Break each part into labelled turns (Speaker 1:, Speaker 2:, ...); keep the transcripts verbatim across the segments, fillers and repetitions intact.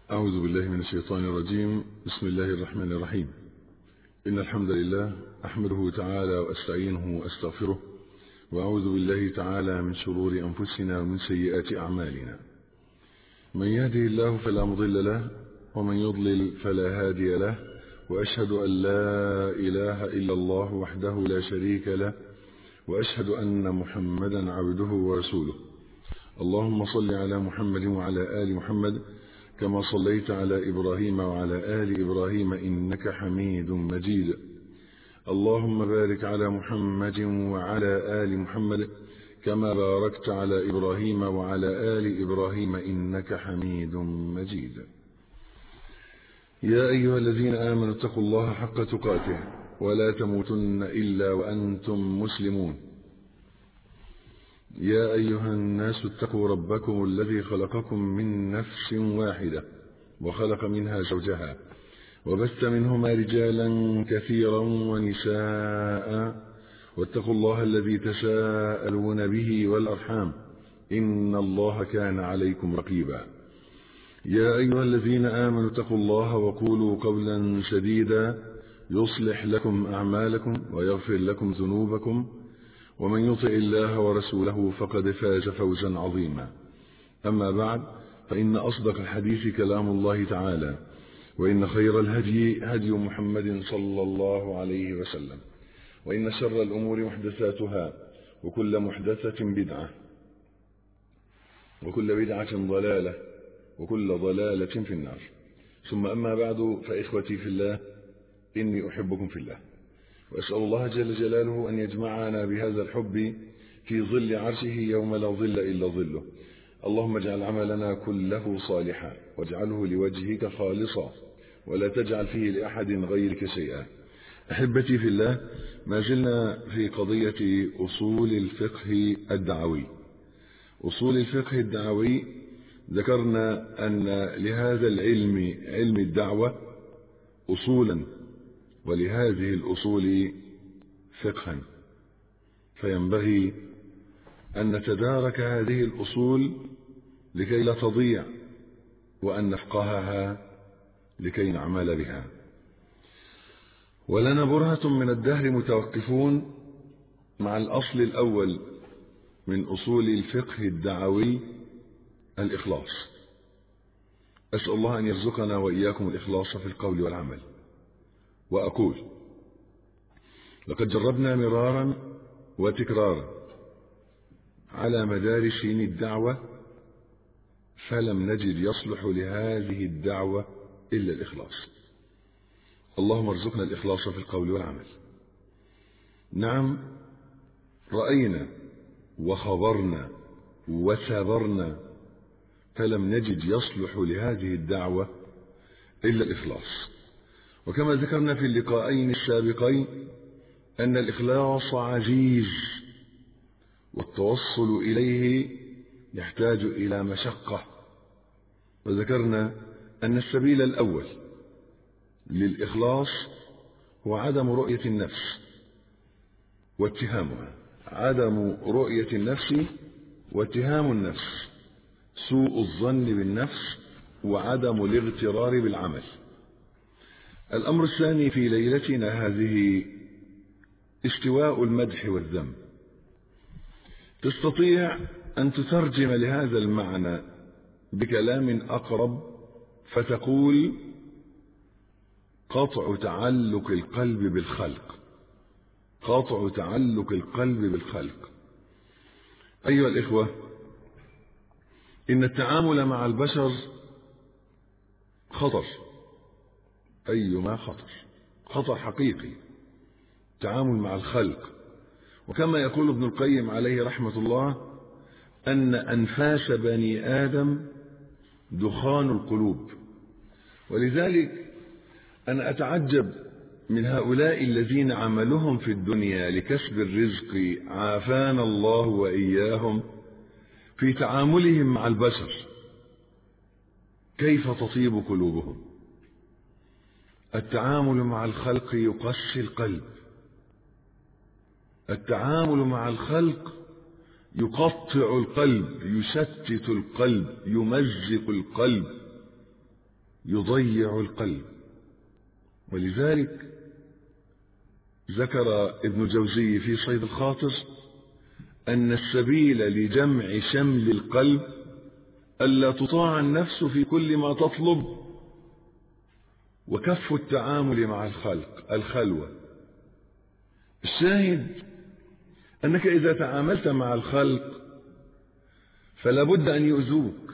Speaker 1: أعوذ بالله من الشيطان الرجيم. بسم الله الرحمن الرحيم. إن الحمد لله أحمده تعالى وأستعينه وأستغفره، وأعوذ بالله تعالى من شرور أنفسنا ومن سيئات أعمالنا. من يهده الله فلا مضل له، ومن يضلل فلا هادي له، وأشهد أن لا إله إلا الله وحده لا شريك له، وأشهد أن محمدا عبده ورسوله. اللهم صل على محمد وعلى آل محمد كما صليت على إبراهيم وعلى آل إبراهيم إنك حميد مجيد. اللهم بارك على محمد وعلى آل محمد كما باركت على إبراهيم وعلى آل إبراهيم إنك حميد مجيد. يا أيها الذين آمنوا اتقوا الله حق تقاته ولا تموتن إلا وأنتم مسلمون. يا أيها الناس اتقوا ربكم الذي خلقكم من نفس واحدة وخلق منها زوجها وبث منهما رجالا كثيرا ونساء، واتقوا الله الذي تساءلون به والأرحام إن الله كان عليكم رقيبا. يا أيها الذين آمنوا اتقوا الله وقولوا قولا سديدا يصلح لكم أعمالكم ويغفر لكم ذنوبكم، ومن يطع الله ورسوله فقد فاز فوزا عظيما. أما بعد، فإن أصدق الحديث كلام الله تعالى، وإن خير الهدي هدي محمد صلى الله عليه وسلم، وإن شر الأمور محدثاتها، وكل محدثة بدعة، وكل بدعة ضلالة، وكل ضلالة في النار. ثم أما بعد، فإخوتي في الله، إني أحبكم في الله، وأسأل الله جل جلاله أن يجمعنا بهذا الحب في ظل عرشه يوم لا ظل إلا ظله. اللهم اجعل عملنا كله صالحا، واجعله لوجهك خالصا، ولا تجعل فيه لأحد غيرك شيئا. أحبتي في الله، ما زلنا في قضية أصول الفقه الدعوي. أصول الفقه الدعوي ذكرنا أن لهذا العلم، علم الدعوة، أصولا، ولهذه الأصول فقها، فينبغي أن نتدارك هذه الأصول لكي لا تضيع، وأن نفقهها لكي نعمل بها. ولنا برهة من الدهر متوقفون مع الأصل الأول من أصول الفقه الدعوي، الإخلاص. أسأل الله أن يرزقنا وإياكم الإخلاص في القول والعمل. وأقول: لقد جربنا مرارا وتكرارا على مدار سنين الدعوة، فلم نجد يصلح لهذه الدعوة إلا الإخلاص. اللهم ارزقنا الإخلاص في القول والعمل. نعم، رأينا وخبرنا وثابرنا، فلم نجد يصلح لهذه الدعوة إلا الإخلاص. وكما ذكرنا في اللقاءين السابقين أن الإخلاص عزيز، والتوصل إليه يحتاج إلى مشقة. وذكرنا أن السبيل الأول للإخلاص هو عدم رؤية النفس واتهامها، عدم رؤية النفس واتهام النفس، سوء الظن بالنفس، وعدم الاغترار بالعمل. الأمر الثاني في ليلتنا هذه استواء المدح والذم. تستطيع أن تترجم لهذا المعنى بكلام أقرب، فتقول: قطع تعلق القلب بالخلق. قطع تعلق القلب بالخلق. أيها الإخوة، إن التعامل مع البشر خطر، أيما خطر، خطر حقيقي، التعامل مع الخلق. وكما يقول ابن القيم عليه رحمة الله: أن أنفاس بني آدم دخان القلوب. ولذلك أنا أتعجب من هؤلاء الذين عملهم في الدنيا لكسب الرزق، عافانا الله وإياهم، في تعاملهم مع البشر كيف تطيب قلوبهم. التعامل مع الخلق يقسي القلب، التعامل مع الخلق يقطع القلب، يشتت القلب، يمزق القلب. يضيع القلب. ولذلك ذكر ابن الجوزي في صيد الخاطر أن السبيل لجمع شمل القلب ألا تطاع النفس في كل ما تطلب، وكف التعامل مع الخلق الخلوة. الشاهد أنك إذا تعاملت مع الخلق فلا بد أن يؤذوك،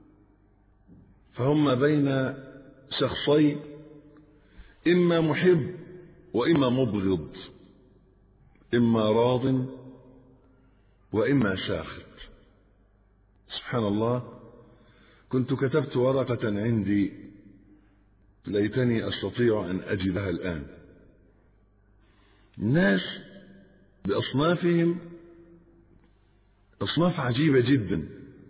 Speaker 1: فهم بين شخصين، إما محب وإما مبغض، إما راض وإما ساخط. سبحان الله، كنت كتبت ورقة عندي ليتني أستطيع أن أجدها الآن. الناس بأصنافهم أصناف عجيبة جدا،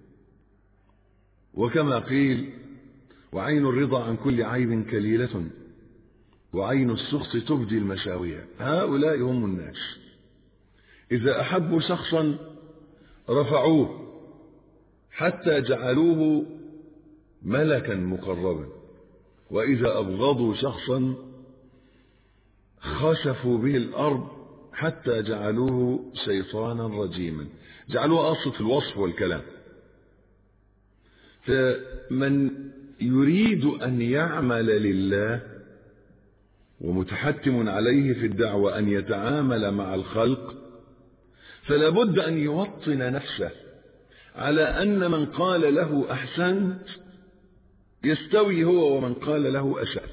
Speaker 1: وكما قيل: وعين الرضا عن كل عيب كليلة، وعين السخط تبدي المساوية. هؤلاء هم الناس، إذا أحبوا شخصا رفعوه حتى جعلوه ملكا مقربا، وإذا أبغضوا شخصا خسفوا به الأرض حتى جعلوه شيطانا رجيما، جعلوه أصل في الوصف والكلام. فمن يريد أن يعمل لله ومتحتم عليه في الدعوة أن يتعامل مع الخلق، فلا بد أن يوطن نفسه على أن من قال له أحسنت يستوي هو ومن قال له أسأت،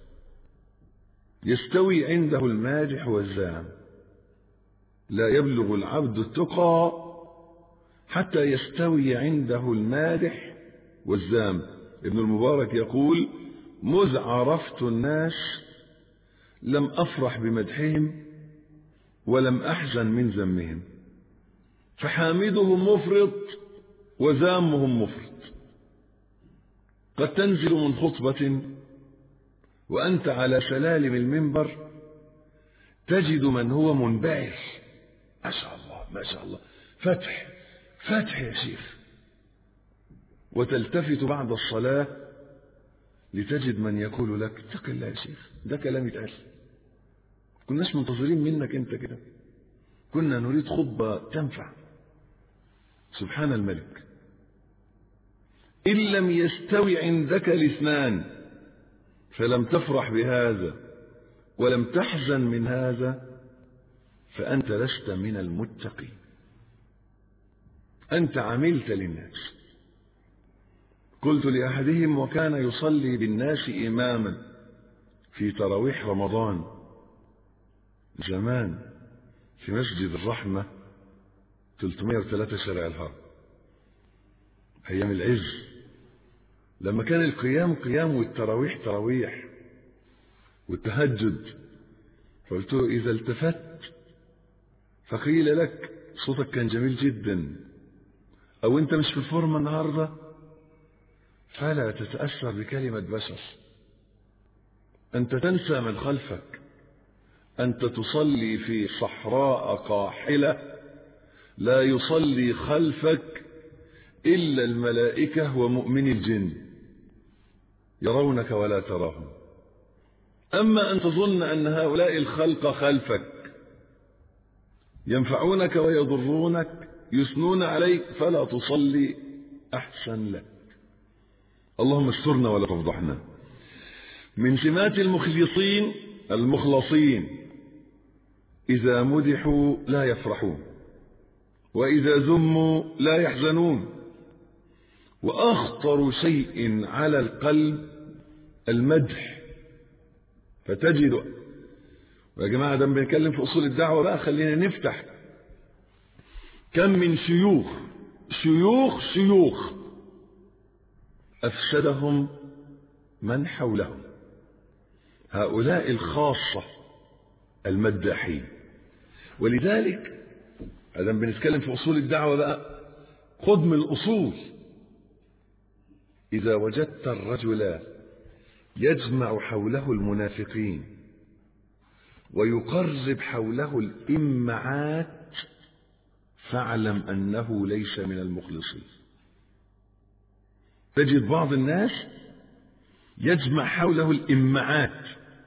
Speaker 1: يستوي عنده المادح والذام. لا يبلغ العبد التقى حتى يستوي عنده المادح والذام. ابن المبارك يقول: مذ عرفت الناس لم أفرح بمدحهم ولم أحزن من ذمهم، فحامدهم مفرط وذامهم مفرط. قد تنزل من خطبة وأنت على سلالم المنبر تجد من هو منبعث، ما شاء الله ما شاء الله، فتح فتح يا شيخ، وتلتفت بعد الصلاة لتجد من يقول لك: اتق الله يا شيخ، ده كلام يتقال، كناش منتظرين منك انت كده، كنا نريد خطبة تنفع. سبحان الملك. إن لم يستوي عندك الاثنان فلم تفرح بهذا ولم تحزن من هذا، فأنت لست من المتقين، أنت عملت للناس. قلت لأحدهم وكان يصلي بالناس إماما في تراويح رمضان زمان في مسجد الرحمة ثلاثمائة وثلاثة شارع الهرم، أيام العز، لما كان القيام قيام والتراويح تراويح والتهجد. فقلت له: إذا التفت فقيل لك صوتك كان جميل جدا، أو أنت مش في الفورمة النهاردة، فلا تتأثر بكلمة بشر، أنت تنسى من خلفك، أنت تصلي في صحراء قاحلة لا يصلي خلفك إلا الملائكة ومؤمن الجن يرونك ولا تراهم. أما أن تظن أن هؤلاء الخلق خلفك ينفعونك ويضرونك يثنون عليك، فلا تصلي أحسن لك. اللهم استرنا ولا تفضحنا. من سمات المخلصين المخلصين: إذا مدحوا لا يفرحون، وإذا ذموا لا يحزنون. وأخطر شيء على القلب المدح. فتجد، ويا جماعة ده بنتكلم في أصول الدعوة بقى، خلينا نفتح. كم من شيوخ شيوخ شيوخ أفسدهم من حولهم، هؤلاء الخاصة المداحين. ولذلك هذا بنتكلم في أصول الدعوة بقى، خذ من الأصول. إذا وجدت الرجل يجمع حوله المنافقين ويقرب حوله الإمعات فاعلم أنه ليس من المخلصين. تجد بعض الناس يجمع حوله الإمعات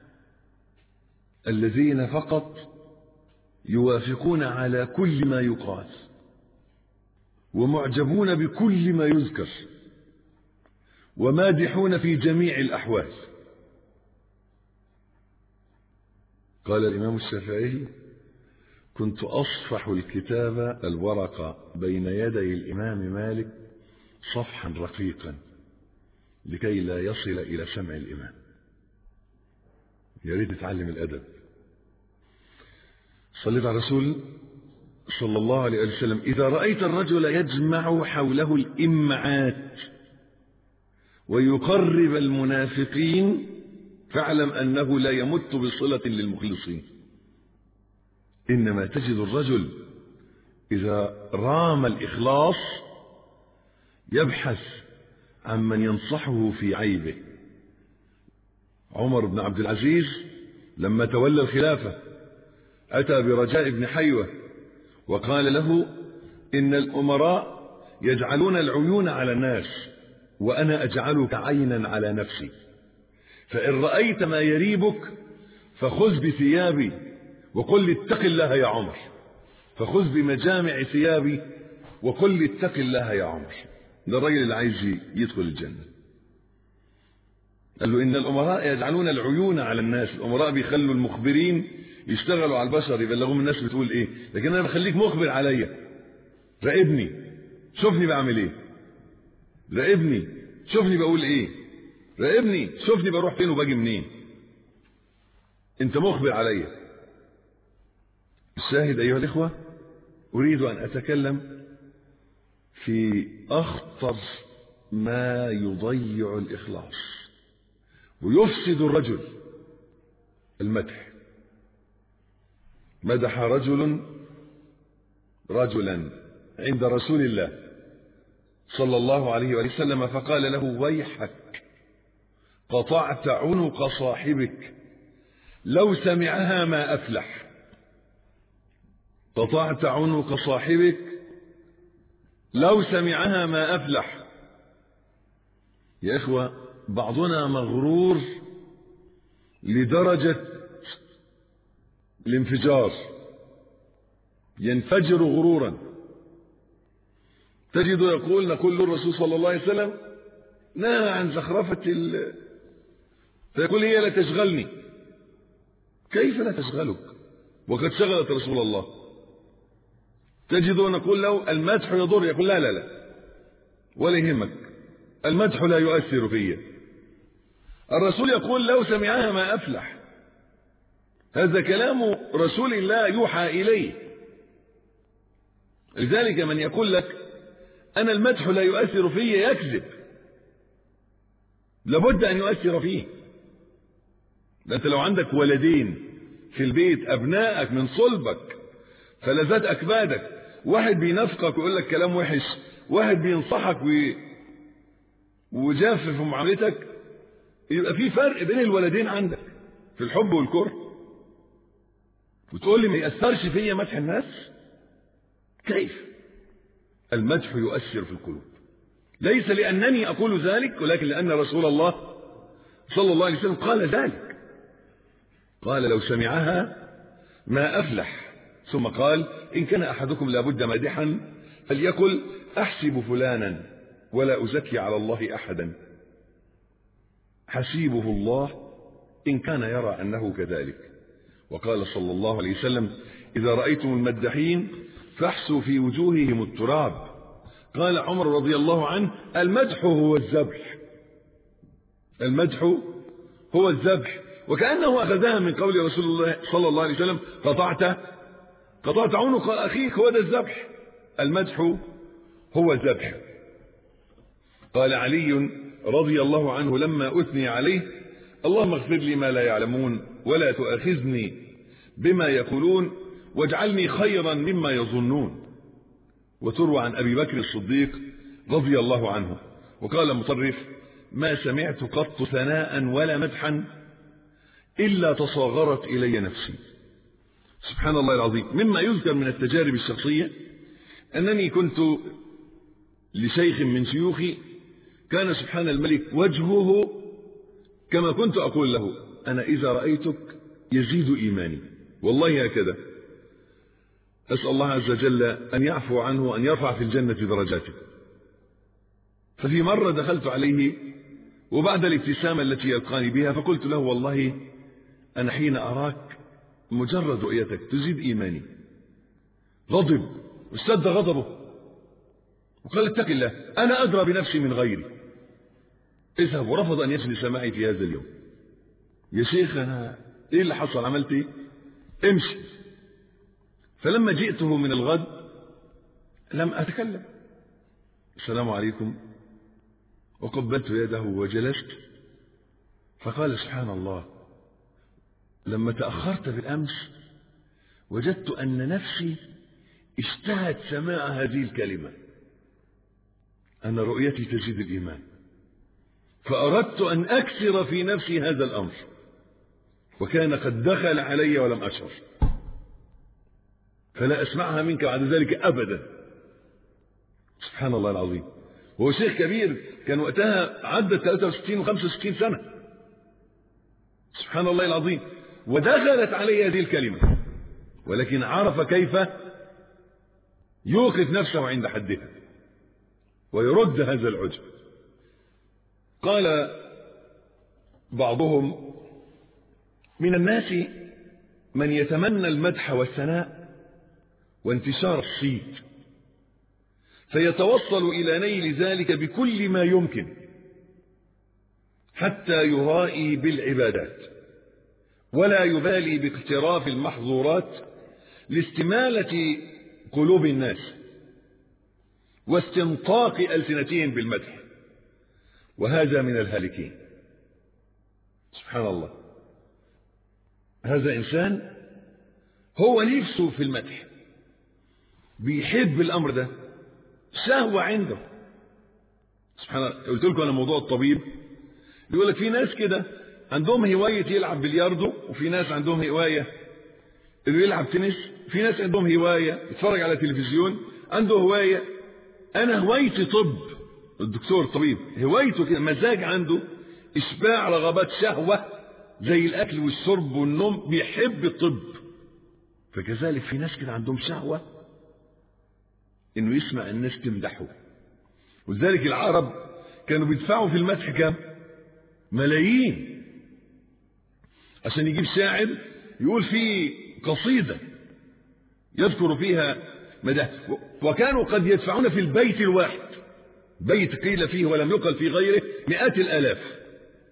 Speaker 1: الذين فقط يوافقون على كل ما يقال ومعجبون بكل ما يذكر ومادحون في جميع الأحوال. قال الإمام الشافعي: كنت أصفح الكتاب الورقة بين يدي الإمام مالك صفحا رقيقا لكي لا يصل إلى سمع الإمام. يريد يتعلم الأدب. صليت على الرسول صلى الله عليه وسلم: إذا رأيت الرجل يجمع حوله الإمعات ويقرب المنافقين فاعلم أنه لا يمت بصلة للمخلصين. إنما تجد الرجل إذا رام الإخلاص يبحث عن من ينصحه في عيبه. عمر بن عبد العزيز لما تولى الخلافة أتى برجاء بن حيوة وقال له: إن الأمراء يجعلون العيون على الناس وأنا أجعلك عينا على نفسي، فإن رأيت ما يريبك فخذ بثيابي وقل لي اتق الله يا عمر، فخذ بمجامع ثيابي وقل لي اتق الله يا عمر. ده الرجل اللي عايز يدخل الجنة. قال له: إن الأمراء يجعلون العيون على الناس. الأمراء بيخلوا المخبرين يشتغلوا على البشر يبلغوا الناس بتقول إيه، لكن أنا بخليك مخبر عليا. راقبني، شوفني بعمل إيه، راقبني شوفني بقول إيه، راقبني شوفني بروح فين وباجي منين. أنت مخبر عليا. الشاهد أيها الإخوة، أريد أن أتكلم في أخطر ما يضيع الإخلاص ويفسد الرجل: المدح. مدح رجل رجلا عند رسول الله صلى الله عليه وسلم فقال له: ويحك قطعت عنق صاحبك لو سمعها ما أفلح. قطعت عنق صاحبك لو سمعها ما أفلح. يا إخوة، بعضنا مغرور لدرجة الانفجار، ينفجر غرورا. تجد يقول: نقول الرسول صلى الله عليه وسلم نهى عن زخرفة ال... فيقول: هي لا تشغلني. كيف لا تشغلك وقد شغلت رسول الله؟ تجد نقول له: المدح يضر، يقول: لا لا لا ولا يهمك، المدح لا يؤثر فيا. الرسول يقول: لو سمعها ما أفلح. هذا كلام رسول الله يوحى إليه. لذلك من يقول لك أنا المدح لا يؤثر فيا يكذب. لابد أن يؤثر فيه. أنت لو عندك ولدين في البيت أبنائك من صلبك فلذات أكبادك، واحد بينافقك ويقول لك كلام وحش، واحد بينصحك وي... وجاف في معاملتك، يبقى في فرق بين الولدين عندك في الحب والكره. وتقول لي ما يأثرش فيا مدح الناس؟ كيف؟ المدح يؤثر في القلوب، ليس لأنني أقول ذلك ولكن لأن رسول الله صلى الله عليه وسلم قال ذلك. قال: لو سمعها ما أفلح. ثم قال: إن كان أحدكم لابد مادحا فليقل أحسب فلانا ولا أزكي على الله أحدا، حسيبه الله إن كان يرى أنه كذلك. وقال صلى الله عليه وسلم: إذا رأيتم المدحين فاحسوا في وجوههم التراب. قال عمر رضي الله عنه: المدح هو الذبح. المدح هو الذبح. وكأنه أخذها من قول رسول الله صلى الله عليه وسلم: قطعت قطعت عنق أخيك، هو ده الذبح. المدح هو الذبح. قال علي رضي الله عنه لما أثني عليه: اللهم اغفر لي ما لا يعلمون ولا تؤاخذني بما يقولون واجعلني خيرا مما يظنون. وتروى عن أبي بكر الصديق رضي الله عنه وقال مطرف: ما سمعت قط ثناء ولا مدحا إلا تصاغرت إلي نفسي. سبحان الله العظيم. مما يذكر من التجارب الشخصية أنني كنت لشيخ من شيوخي كان سبحان الملك وجهه كما كنت أقول له: أنا إذا رأيتك يزيد إيماني، والله هكذا. أسأل الله عز وجل أن يعفو عنه وأن يرفع في الجنة درجاته. ففي مرة دخلت عليه وبعد الابتسامة التي يلقاني بها فقلت له: والله أنا حين أراك مجرد رؤيتك تزيد إيماني. غضب واشتد غضبه وقال: اتق الله، أنا أدرى بنفسي من غيري، اذهب. ورفض أن يجلس معي في هذا اليوم. يا شيخ أنا إيه اللي حصل؟ عملت إيه؟ امشي. فلما جئته من الغد لم أتكلم. السلام عليكم، وقبلت يده وجلست. فقال: سبحان الله، لما تأخرت بالأمس وجدت أن نفسي اشتهت سماع هذه الكلمة، أن رؤيتي تزيد الإيمان، فأردت أن أكسر في نفسي هذا الأمر، وكان قد دخل علي ولم أشعر، فلا أسمعها منك بعد ذلك أبدا. سبحان الله العظيم. وهو شيخ كبير، كان وقتها عدى ثلاثة وستين وخمسة وستين سنة. سبحان الله العظيم. ودخلت عليه هذه الكلمة، ولكن عرف كيف يوقف نفسه عند حدها ويرد هذا العجب. قال بعضهم: من الناس من يتمنى المدح والثناء وانتشار الصيت، فيتوصل إلى نيل ذلك بكل ما يمكن حتى يرائي بالعبادات، ولا يبالي باقتراف المحظورات لاستمالة قلوب الناس واستنطاق ألسنتهم بالمدح، وهذا من الهالكين. سبحان الله. هذا إنسان هو نفسه في المدح، بيحب الأمر ده، شهوة عنده. سبحان الله. قلت لكم أنا موضوع الطبيب، يقول لك في ناس كده عندهم هواية يلعب بلياردو، وفي ناس عندهم هواية اللي يلعب تنس، في ناس عندهم هواية يتفرج على تلفزيون، عنده هواية. أنا هوايتي طب، الدكتور طبيب هوايته كده، مزاج عنده إشباع رغبات شهوة زي الأكل والشرب والنوم، بيحب الطب. فكذلك في ناس كده عندهم شهوة إنه يسمع الناس تمدحه. ولذلك العرب كانوا بيدفعوا في المدح كام؟ ملايين، عشان يجيب شاعر يقول فيه قصيدة يذكر فيها مدح. وكانوا قد يدفعون في البيت الواحد، بيت قيل فيه ولم يقل في غيره، مئات الآلاف.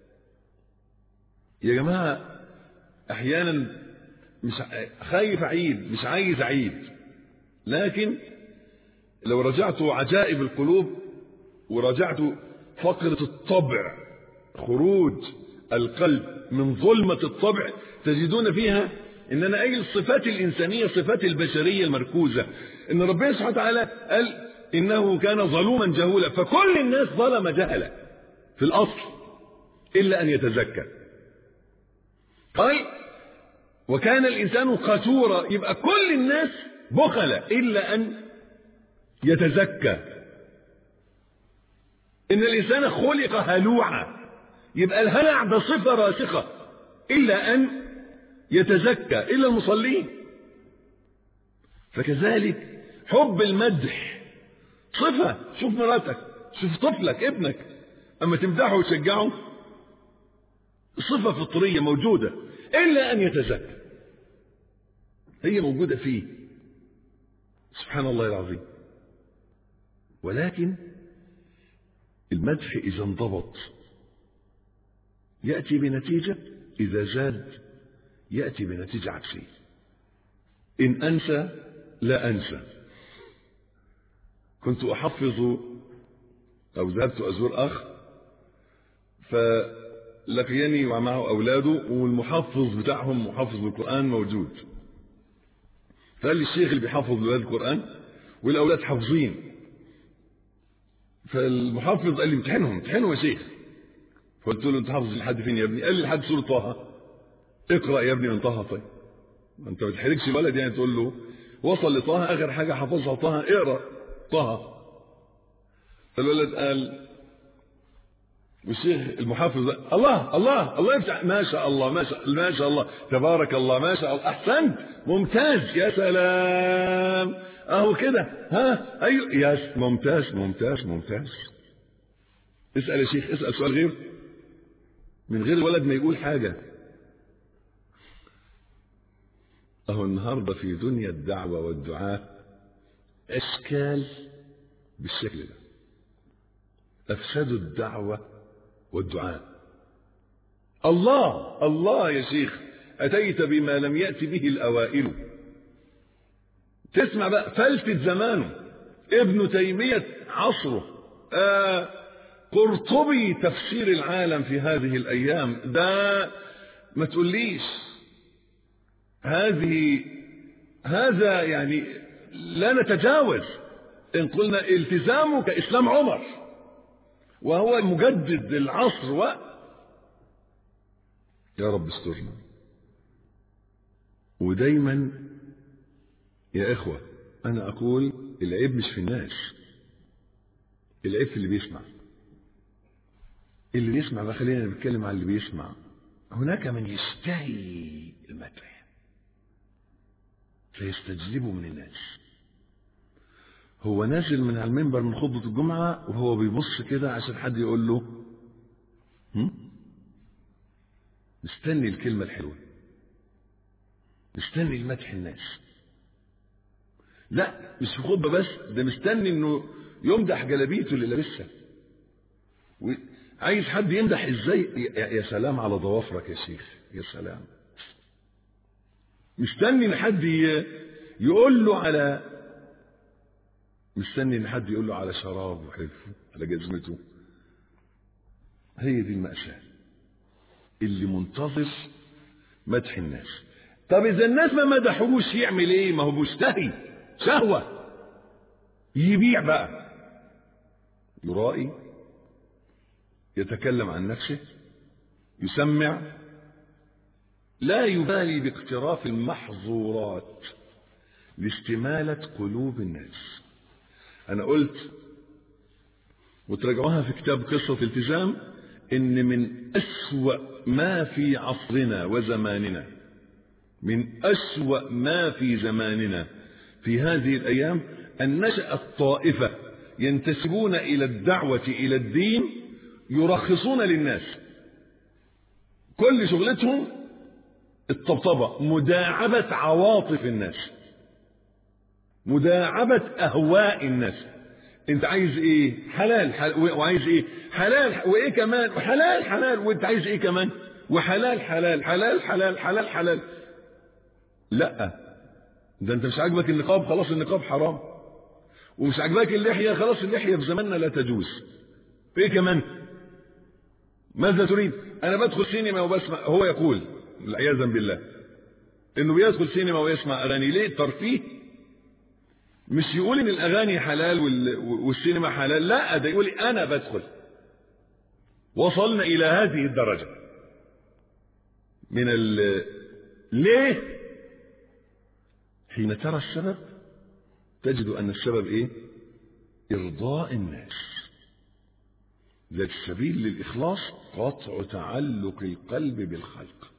Speaker 1: يا جماعة أحيانا مش خايف أعيد، مش عايز أعيد، لكن لو رجعت عجائب القلوب ورجعت فقرة الطبع، خروج القلب من ظلمة الطبع، تجدون فيها إننا أي الصفات الإنسانية، صفات البشرية المركوزة، إن ربنا سبحانه وتعالى قال إنه كان ظلوما جهولا، فكل الناس ظلم جهلا في الأصل إلا أن يتزكى. قال وكان الإنسان قتورا، يبقى كل الناس بخل إلا أن يتزكى. إن الإنسان خلق هلوعا، يبقى الهلع ده صفة راسخة إلا أن يتزكى، إلا المصلين. فكذلك حب المدح صفة. شوف مراتك، شوف طفلك، ابنك، أما تمدحه وتشجعه، صفة فطرية موجودة إلا أن يتزكى، هي موجودة فيه. سبحان الله العظيم. ولكن المدح إذا انضبط يأتي بنتيجة، إذا زاد يأتي بنتيجة عكسية. إن أنسى لا أنسى. كنت أحفظ أو ذهبت أزور أخ، فلقيني ومعه أولاده، والمحفظ بتاعهم محفظ القرآن موجود. فقال لي الشيخ اللي بيحفظ الأولاد القرآن والأولاد حافظين، فالمحفظ قال لي امتحنهم امتحنهم يا شيخ. فقلت له انت حافظ لحد فين يا ابني؟ قال لي لحد سورة طه. اقرأ يا ابني من طه. طيب انت ما بتحرجش الولد يعني، تقول له وصل لطه اخر حاجة حفظها طه، اقرأ طه. فالولد قال والشيخ المحافظ الله الله الله يفتح، ما شاء الله ما شاء ما شاء الله تبارك الله ما شاء الله احسنت ممتاز يا سلام اهو كده ها ايوه يا ممتاز ممتاز ممتاز. اسال يا شيخ، اسال سؤال غير من غير الولد ما يقول حاجه. اهو النهارده في دنيا الدعوه والدعاء اشكال بالشكل ده، افسدوا الدعوه والدعاء. الله الله يا شيخ اتيت بما لم يأت به الاوائل. تسمع بقى فلتة زمانه، ابن تيمية عصره، آه قرطبي تفسير العالم في هذه الايام. ده ما تقوليش هذه هذا يعني لا نتجاوز ان قلنا التزامه كاسلام عمر وهو مجدد العصر. و يا رب استرنا. ودايما يا اخوة انا اقول العيب مش في الناس، العيب في اللي بيسمع. اللي بيسمع بقى، خلينا نتكلم عن اللي بيسمع. هناك من يستحي المدح فيستجلبه من الناس. هو نازل من على المنبر من خطبة الجمعة وهو بيبص كده عشان حد يقول له هم؟ مستني الكلمة الحلوة، مستني المدح الناس. لا مش في خطبة بس، ده مستني انه يمدح جلابيته اللي لابسها. عايز حد يمدح ازاي؟ يا سلام على ضوافرك يا شيخ، يا سلام. مستني ان حد يقول له على مستني ان حد يقول له على شراب وحلفه على جزمته. هي دي المأساة، اللي منتظر مدح الناس. طب اذا الناس ما مدحوش يعمل ايه؟ ما هو مشتهي شهوة، يبيع بقى، يرائي، يتكلم عن نفسه، يسمع، لا يبالي باقتراف المحظورات لاستمالة قلوب الناس. أنا قلت وتراجعوها في كتاب قصة التزام إن من أسوأ ما في عصرنا وزماننا، من أسوأ ما في زماننا في هذه الأيام أن نشأت طائفة ينتسبون إلى الدعوة إلى الدين يرخصون للناس. كل شغلتهم الطبطبة، مداعبة عواطف الناس، مداعبة أهواء الناس. انت عايز ايه؟ حلال, حلال وعايز ايه؟ حلال وايه كمان؟ وحلال حلال وانت عايز ايه كمان؟ وحلال حلال حلال حلال حلال حلال. لا ده انت مش عاجبك النقاب، خلاص النقاب حرام. ومش عاجبك اللحية، خلاص اللحية في زماننا لا تجوز. ايه كمان؟ ماذا تريد؟ انا بدخل سينما وبسمع، هو يقول عياذا بالله انه بيدخل سينما ويسمع اغاني. ليه؟ ترفيه. مش يقول ان الاغاني حلال والسينما حلال، لا ده يقول انا بدخل. وصلنا الى هذه الدرجة من ال ليه؟ حين ترى السبب تجد ان السبب ايه؟ ارضاء الناس. ذات السبيل للاخلاص قطع تعلق القلب بالخلق.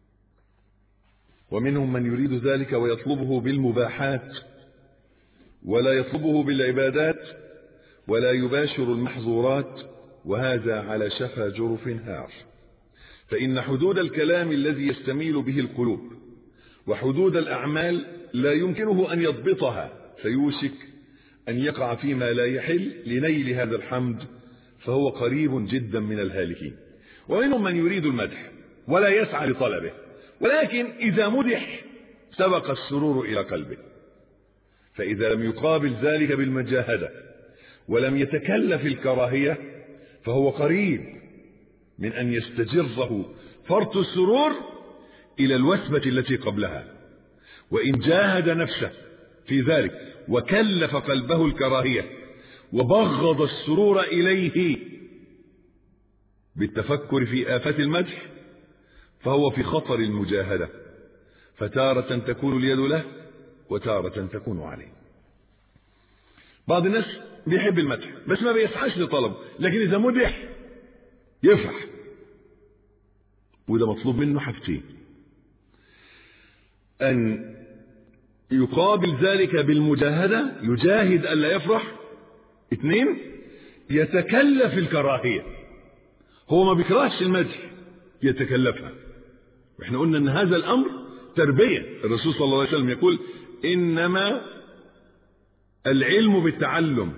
Speaker 1: ومنهم من يريد ذلك ويطلبه بالمباحات ولا يطلبه بالعبادات ولا يباشر المحظورات، وهذا على شفا جرف هار. فإن حدود الكلام الذي يستميل به القلوب وحدود الأعمال لا يمكنه أن يضبطها، فيوشك أن يقع فيما لا يحل لنيل هذا الحمد، فهو قريب جدا من الهالكين. ومنهم من يريد المدح ولا يسعى لطلبه، ولكن إذا مدح سبق السرور إلى قلبه. فإذا لم يقابل ذلك بالمجاهدة ولم يتكلف الكراهية فهو قريب من أن يستجره فرط السرور إلى الوثبة التي قبلها. وإن جاهد نفسه في ذلك وكلف قلبه الكراهية وبغض السرور إليه بالتفكر في آفات المدح فهو في خطر المجاهدة، فتارة تكون اليد له وتارة تكون عليه. بعض الناس بيحب المدح بس ما بيسعاش لطلبه، لكن إذا مدح يفرح. وده مطلوب منه حاجتين: أن يقابل ذلك بالمجاهدة، يجاهد ألا يفرح. اثنين، يتكلف الكراهية. هو ما بيكرهش المدح، يتكلفها. واحنا قلنا ان هذا الامر تربية. الرسول صلى الله عليه وسلم يقول: انما العلم بالتعلم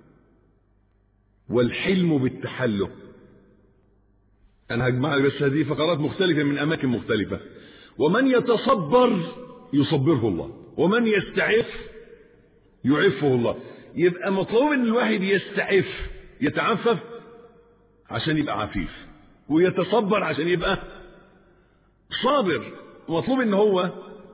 Speaker 1: والحلم بالتحلم. انا هجمع بس هذه فقرات مختلفة من اماكن مختلفة. ومن يتصبر يصبره الله، ومن يستعف يعفه الله. يبقى مطلوب ان الواحد يستعف، يتعفف عشان يبقى عفيف، ويتصبر عشان يبقى صابر. مطلوب ان هو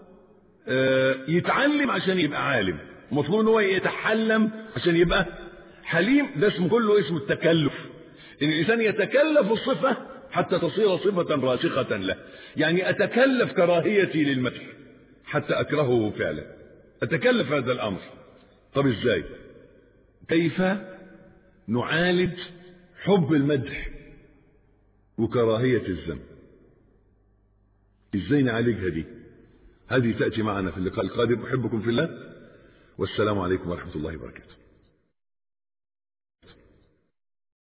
Speaker 1: يتعلم عشان يبقى عالم، مطلوب ان هو يتحلم عشان يبقى حليم. ده اسمه كله اسمه التكلف. ان الانسان يتكلف الصفة حتى تصير صفة راسخة له. يعني اتكلف كراهيتي للمدح حتى اكرهه فعلا، اتكلف هذا الامر. طب ازاي؟ كيف نعالج حب المدح وكراهية الذم؟ ازاي نعالجها دي؟ هذه تأتي معنا في اللقاء القادم. أحبكم في الله، والسلام عليكم ورحمة الله وبركاته.